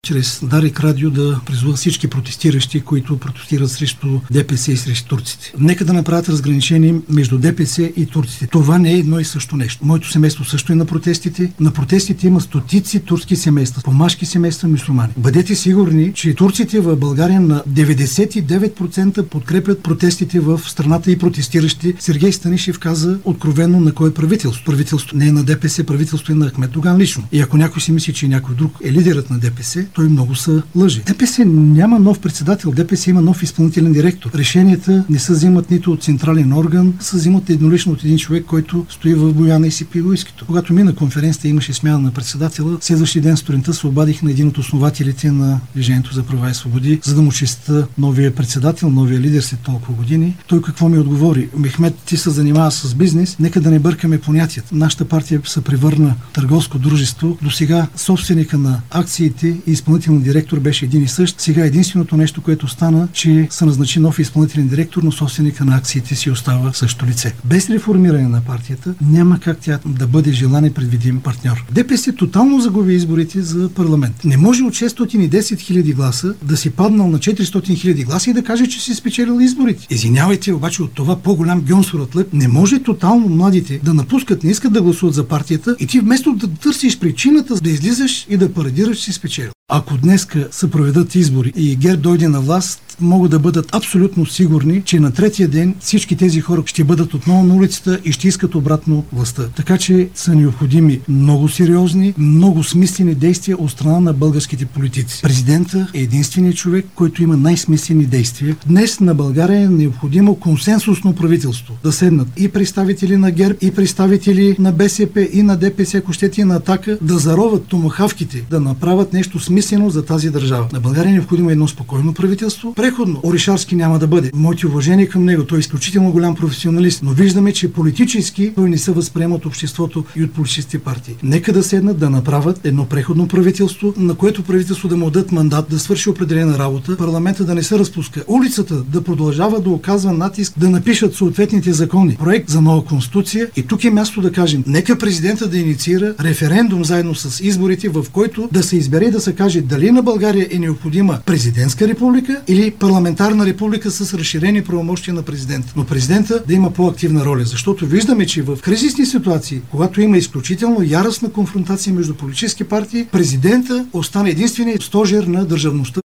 чрез Дарик Радио да призова всички протестиращи, които протестират срещу ДПС и срещу турците. Нека да направят разграничение между ДПС и турците. Това не е едно и също нещо. Моето семейство също е на протестите. На протестите има стотици турски семейства, помашки семейства, мюсюлмани. Бъдете сигурни, че турците в България на 99% подкрепят протестите в страната и протестиращи. Сергей Станишев каза откровенно на кое правителство. Правителство не е на ДПС, правителство е на Ахмед Доган лично. И ако някой си мисли, че някой друг е лидерът на ДПС, той много са лъжи. ДПС няма нов председател, ДПС има нов изпълнителен директор. Решенията не се взимат нито от централен орган, се взимат еднолично от един човек, който стои в Бояна и си пие уискито. Когато мина конференцията имаше смяна на председателя, следващия ден сутринта се обадих на един от основателите на Движението за права и свободи, за да му честя новия председател, новия лидер след толкова години. Той какво ми отговори? Мехмед, ти се занимава с бизнес, нека да не бъркаме понятията. Нашата партия се превърна търговско дружество. До сега собственика на акциите и изпълнителен директор беше един и същ. Сега единственото нещо, което стана, че се назначи нов изпълнителен директор, но собственика на акциите си остава също лице. Без реформиране на партията няма как тя да бъде желан и предвидим партньор. ДПС тотално загуби изборите за парламент. Не може от 610 хиляди гласа да си паднал на 400 хиляди гласа и да каже, че си спечелил изборите. Извинявайте, обаче от това по-голям гьонсуратлък не може тотално младите да напускат, не искат да гласуват за партията и ти вместо да търсиш причината да излизаш и да парадираш, си спечелил. Ако днеска се проведат избори и ГЕРБ дойде на власт, могат да бъдат абсолютно сигурни, че на третия ден всички тези хора ще бъдат отново на улицата и ще искат обратно властта. Така че са необходими много сериозни, много смислени действия от страна на българските политици. Президента е единственият човек, който има най-смислени действия. Днес на България е необходимо консенсусно правителство. Да седнат и представители на ГЕРБ, и представители на БСП, и на ДПС, ако щете и на Атака, да зароват томахавките, да направят нещо смислено за тази държава. На България е необходимо едно спокойно правителство. Преходно. Орешарски няма да бъде. Моите уважения към него. Той е изключително голям професионалист, но виждаме, че политически той не се възприема от обществото и от политическите партии. Нека да седнат да направят едно преходно правителство, на което правителство да му дадат мандат да свърши определена работа, парламента да не се разпуска, улицата да продължава да оказва натиск, да напишат съответните закони, проект за нова конституция и тук е място да кажем, нека президента да инициира референдум заедно с изборите, в който да се избере да се каже дали на България е необходима президентска република или парламентарна република с разширени правомощия на президента. Но президента да има по-активна роля, защото виждаме, че в кризисни ситуации, когато има изключително яростна конфронтация между политически партии, президента остана единственият стожер на държавността.